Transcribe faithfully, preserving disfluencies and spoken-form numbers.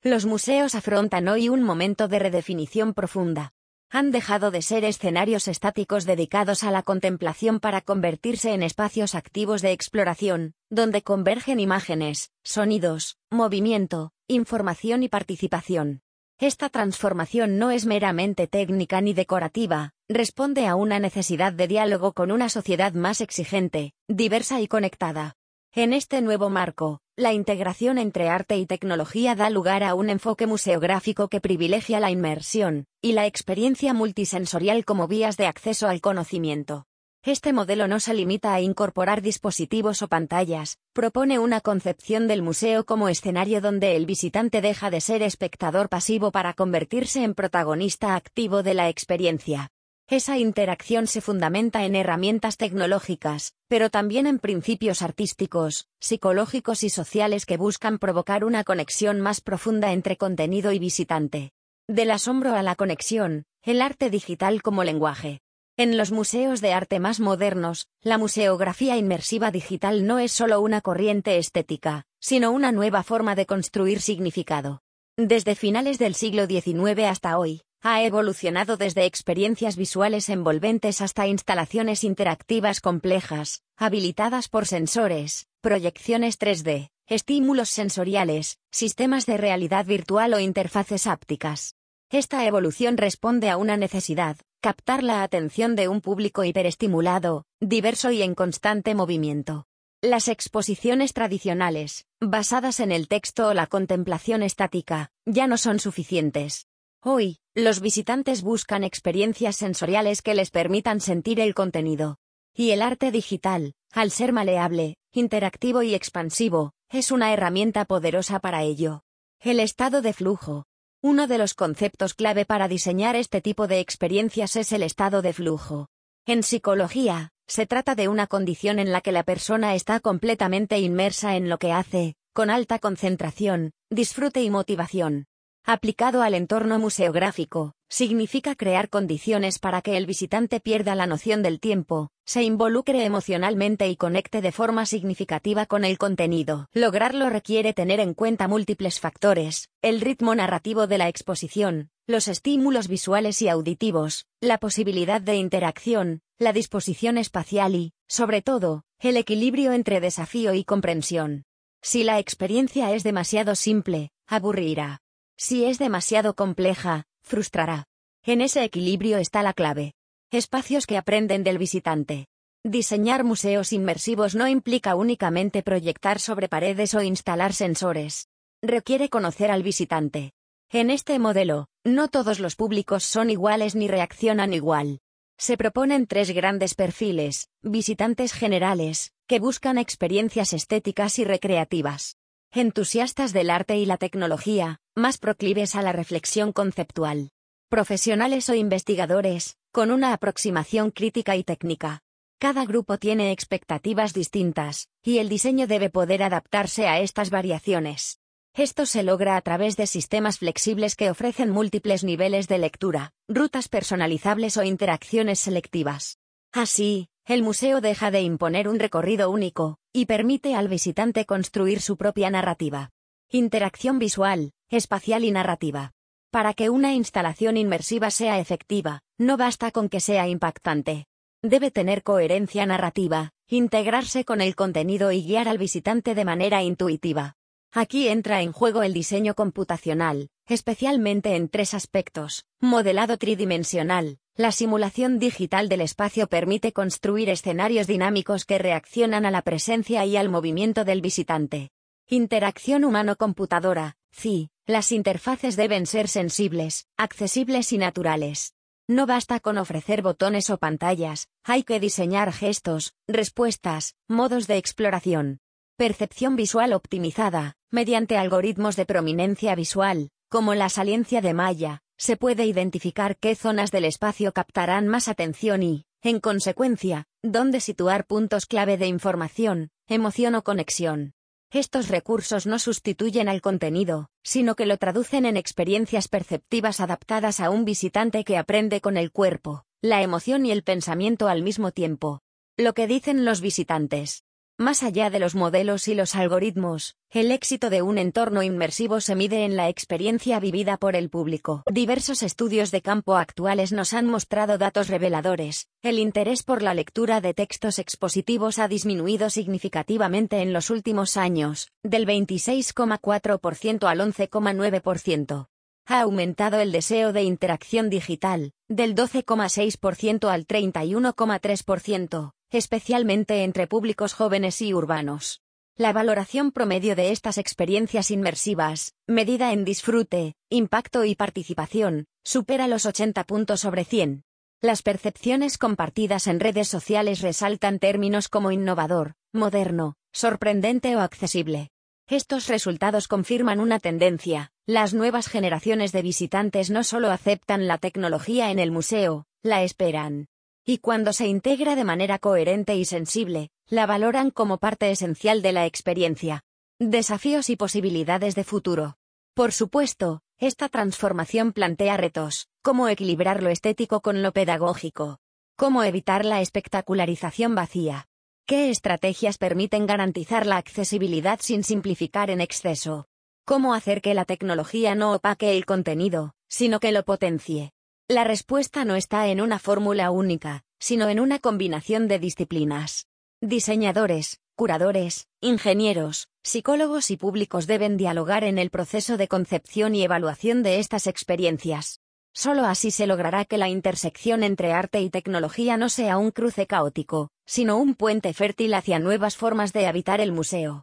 Los museos afrontan hoy un momento de redefinición profunda. Han dejado de ser escenarios estáticos dedicados a la contemplación para convertirse en espacios activos de exploración, donde convergen imágenes, sonidos, movimiento, información y participación. Esta transformación no es meramente técnica ni decorativa, responde a una necesidad de diálogo con una sociedad más exigente, diversa y conectada. En este nuevo marco, la integración entre arte y tecnología da lugar a un enfoque museográfico que privilegia la inmersión y la experiencia multisensorial como vías de acceso al conocimiento. Este modelo no se limita a incorporar dispositivos o pantallas, propone una concepción del museo como escenario donde el visitante deja de ser espectador pasivo para convertirse en protagonista activo de la experiencia. Esa interacción se fundamenta en herramientas tecnológicas, pero también en principios artísticos, psicológicos y sociales que buscan provocar una conexión más profunda entre contenido y visitante. Del asombro a la conexión, el arte digital como lenguaje. En los museos de arte más modernos, la museografía inmersiva digital no es solo una corriente estética, sino una nueva forma de construir significado. Desde finales del siglo diecinueve hasta hoy, ha evolucionado desde experiencias visuales envolventes hasta instalaciones interactivas complejas, habilitadas por sensores, proyecciones tres D, estímulos sensoriales, sistemas de realidad virtual o interfaces ápticas. Esta evolución responde a una necesidad: captar la atención de un público hiperestimulado, diverso y en constante movimiento. Las exposiciones tradicionales, basadas en el texto o la contemplación estática, ya no son suficientes. Hoy, los visitantes buscan experiencias sensoriales que les permitan sentir el contenido. Y el arte digital, al ser maleable, interactivo y expansivo, es una herramienta poderosa para ello. El estado de flujo. Uno de los conceptos clave para diseñar este tipo de experiencias es el estado de flujo. En psicología, se trata de una condición en la que la persona está completamente inmersa en lo que hace, con alta concentración, disfrute y motivación. Aplicado al entorno museográfico, significa crear condiciones para que el visitante pierda la noción del tiempo, se involucre emocionalmente y conecte de forma significativa con el contenido. Lograrlo requiere tener en cuenta múltiples factores: el ritmo narrativo de la exposición, los estímulos visuales y auditivos, la posibilidad de interacción, la disposición espacial y, sobre todo, el equilibrio entre desafío y comprensión. Si la experiencia es demasiado simple, aburrirá. Si es demasiado compleja, frustrará. En ese equilibrio está la clave. Espacios que aprenden del visitante. Diseñar museos inmersivos no implica únicamente proyectar sobre paredes o instalar sensores. Requiere conocer al visitante. En este modelo, no todos los públicos son iguales ni reaccionan igual. Se proponen tres grandes perfiles: visitantes generales, que buscan experiencias estéticas y recreativas; entusiastas del arte y la tecnología, más proclives a la reflexión conceptual; profesionales o investigadores, con una aproximación crítica y técnica. Cada grupo tiene expectativas distintas, y el diseño debe poder adaptarse a estas variaciones. Esto se logra a través de sistemas flexibles que ofrecen múltiples niveles de lectura, rutas personalizables o interacciones selectivas. Así, el museo deja de imponer un recorrido único, y permite al visitante construir su propia narrativa. Interacción visual, espacial y narrativa. Para que una instalación inmersiva sea efectiva, no basta con que sea impactante. Debe tener coherencia narrativa, integrarse con el contenido y guiar al visitante de manera intuitiva. Aquí entra en juego el diseño computacional, especialmente en tres aspectos: modelado tridimensional. La simulación digital del espacio permite construir escenarios dinámicos que reaccionan a la presencia y al movimiento del visitante. Interacción humano-computadora, C I. Las interfaces deben ser sensibles, accesibles y naturales. No basta con ofrecer botones o pantallas, hay que diseñar gestos, respuestas, modos de exploración. Percepción visual optimizada. Mediante algoritmos de prominencia visual, como la saliencia de malla, se puede identificar qué zonas del espacio captarán más atención y, en consecuencia, dónde situar puntos clave de información, emoción o conexión. Estos recursos no sustituyen al contenido, sino que lo traducen en experiencias perceptivas adaptadas a un visitante que aprende con el cuerpo, la emoción y el pensamiento al mismo tiempo. Lo que dicen los visitantes. Más allá de los modelos y los algoritmos, el éxito de un entorno inmersivo se mide en la experiencia vivida por el público. Diversos estudios de campo actuales nos han mostrado datos reveladores. El interés por la lectura de textos expositivos ha disminuido significativamente en los últimos años, del veintiséis coma cuatro por ciento al once coma nueve por ciento. Ha aumentado el deseo de interacción digital, del doce coma seis por ciento al treinta y uno coma tres por ciento. Especialmente entre públicos jóvenes y urbanos. La valoración promedio de estas experiencias inmersivas, medida en disfrute, impacto y participación, supera los ochenta puntos sobre cien. Las percepciones compartidas en redes sociales resaltan términos como innovador, moderno, sorprendente o accesible. Estos resultados confirman una tendencia: las nuevas generaciones de visitantes no solo aceptan la tecnología en el museo, la esperan. Y cuando se integra de manera coherente y sensible, la valoran como parte esencial de la experiencia. Desafíos y posibilidades de futuro. Por supuesto, esta transformación plantea retos: cómo equilibrar lo estético con lo pedagógico, cómo evitar la espectacularización vacía, qué estrategias permiten garantizar la accesibilidad sin simplificar en exceso, cómo hacer que la tecnología no opaque el contenido, sino que lo potencie. La respuesta no está en una fórmula única, sino en una combinación de disciplinas. Diseñadores, curadores, ingenieros, psicólogos y públicos deben dialogar en el proceso de concepción y evaluación de estas experiencias. Solo así se logrará que la intersección entre arte y tecnología no sea un cruce caótico, sino un puente fértil hacia nuevas formas de habitar el museo.